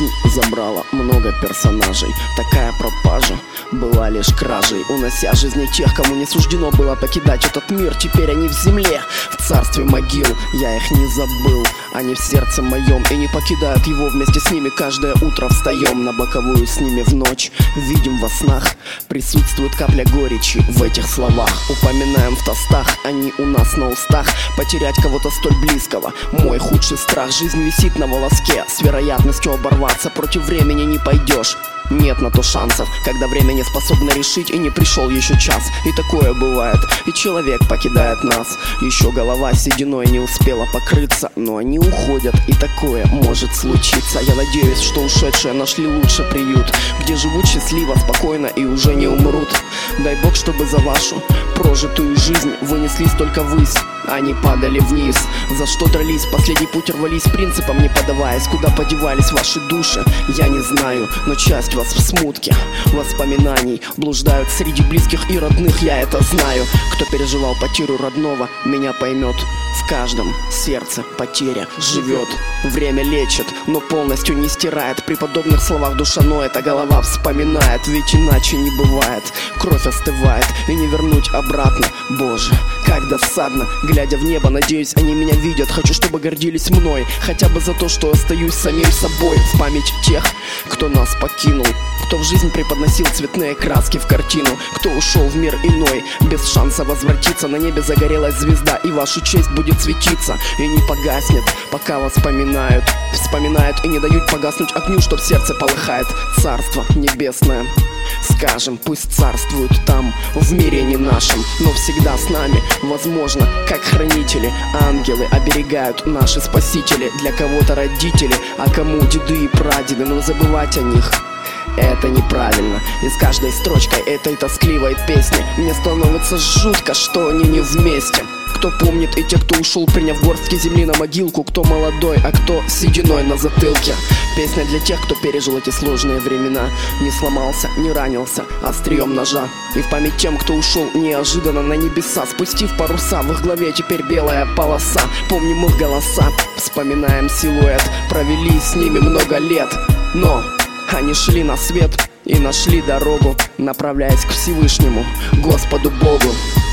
Жизнь забрала много персонажей. Такая пропажа была лишь кражей, унося жизни тех, кому не суждено было покидать этот мир. Теперь они в земле, в царстве могил. Я их не забыл, они в сердце моем, и не покидают его вместе с ними. Каждое утро встаем на боковую с ними в ночь. Видим во снах, присутствует капля горечи в этих словах. Упоминаем в тостах, они у нас на устах. Потерять кого-то столь близкого — мой худший страх. Жизнь висит на волоске, с вероятностью оборваться. Против времени не пойдешь, нет на то шансов, когда время не способно решить, и не пришел еще час. И такое бывает, и человек покидает нас. Еще голова сединой не успела покрыться, но они уходят, и такое может случиться. Я надеюсь, что ушедшие нашли лучше приют, где живут счастливо, спокойно и уже не умрут. Дай Бог, чтобы за вашу прожитую жизнь вынеслись только ввысь, а не падали вниз. За что дрались, последний путь рвались, принципом не поддаваясь. Куда подевались ваши души, я не знаю, но часть вас в смутке воспоминаний блуждают среди близких и родных, я это знаю. Кто переживал потерю родного, меня поймет. В каждом сердце потеря живет. Время лечит, но полностью не стирает. При подобных словах душа ноет, а голова вспоминает. Ведь иначе не бывает, кровь остывает, и не вернуть обратно. Боже, как досадно. Глядя в небо, надеюсь, они меня видят. Хочу, чтобы гордились мной, хотя бы за то, что остаюсь самим собой. В память тех, кто нас покинул, кто в жизнь преподносил цветные краски в картину, кто ушел в мир иной, без шанса возвратиться. На небе загорелась звезда, и вашу честь будет светиться, и не погаснет, пока вас вспоминают. Вспоминают и не дают погаснуть огню, что в сердце полыхает. Царство небесное, скажем, пусть царствуют там, в мире не нашем, но всегда с нами. Возможно, как хранители, ангелы оберегают наши спасители. Для кого-то родители, а кому деды и прадеды, но забывать о них — это неправильно. И с каждой строчкой этой тоскливой песни мне становится жутко, что они не вместе. Кто помнит и те, кто ушел, приняв горстки земли на могилку. Кто молодой, а кто сединой на затылке. Песня для тех, кто пережил эти сложные времена, не сломался, не ранился острием ножа. И в память тем, кто ушел неожиданно на небеса, спустив паруса, в их голове теперь белая полоса. Помним их голоса, вспоминаем силуэт, провели с ними много лет, но они шли на свет и нашли дорогу, направляясь к Всевышнему, Господу Богу.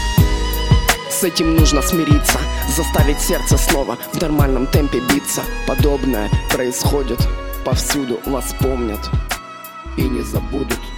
С этим нужно смириться, заставить сердце снова в нормальном темпе биться. Подобное происходит повсюду, вас помнят и не забудут.